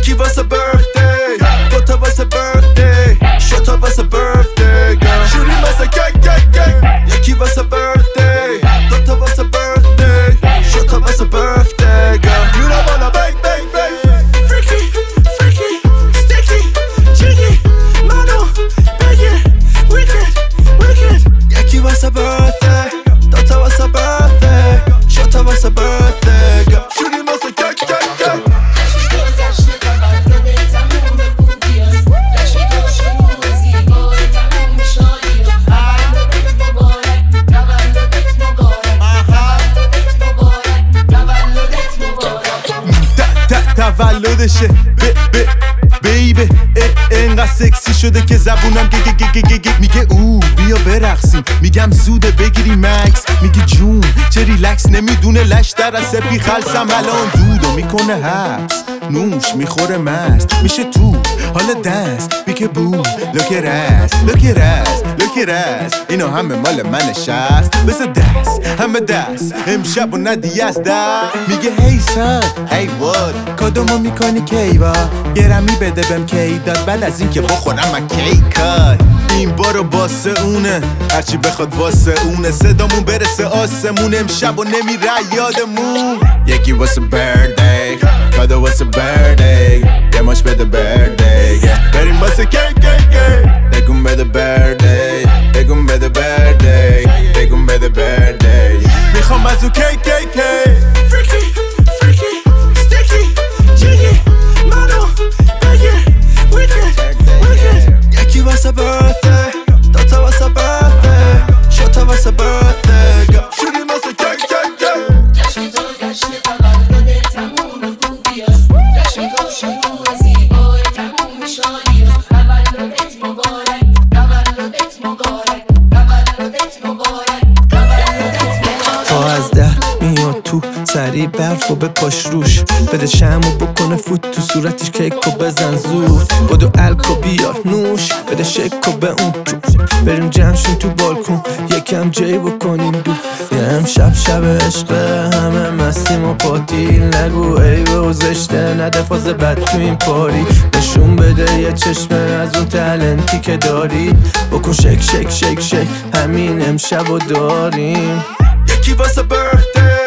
یکی واسه birthday دوتا واسه birthday شوتا واسه birthday شوری واسه کیک کیک کیک یکی واسه birthday دوتا واسه birthday شوتا واسه birthday You don't wanna bang bang bang Freaky freaky sticky jiggy منو بگی wicked wicked یکی واسه birthday دوتا واسه birthday شوتا واسه birthday شوری واسه کیک کیک کیک تولدشه بیبه انقدر سکسی شده که زبونم میگه او بیا برقصیم میگم زوده بگیری مکس میگه جون چه ریلکس نمیدونه لش در از سپی خلصم الان دودو میکنه حبس نوش میخوره مست میشه تو حالا دست بیکه بو لوکرس اینو همه مال من شست بس دست همه دست امشب و ندی از دست میگه هی سر هی واد کادومو میکنی کیوا گرمی بده بهم کی داد بعد از این که بخورم من کیکات این بارو باسه اونه هرچی بخواد واسه اونه صدامون برسه آسمون امشب و نمیره یادمون یکی واسه birthday کادو واسه birthday یه ماش بده birthday بریم واسه کیک بگون بده birthday بگون بده birthday بگون بده birthday میخوام از او کیک Freaky freaky sticky jiggy منو بگی wicked wicked یکی واسه birthday دوتا واسه birthday شوتا واسه birthday شوری واسه کیک جشن تولد تموم خوبیاست جشن شروع زیبای تموم شادیاست تولدت مبارک تولدت مبارک تولدت مبارک تا از ده میاد تو سریع برف و بپاش روش بده شمع و بکنه فوت تو صورتش کیک و بزن زود بدو الکو بیار نوش بده شک و به اون تو بریم جمعشون تو بالکن یکم جی بکنیم دو یه امشب شب عشقه همه مستیم و پاتیل نگو عیبه و زشته نده فاز بد تو این پاری نشون بده یه چشمه از اون تلنتی که داری بکن شک همین امشب و داریم یکی واسه birthday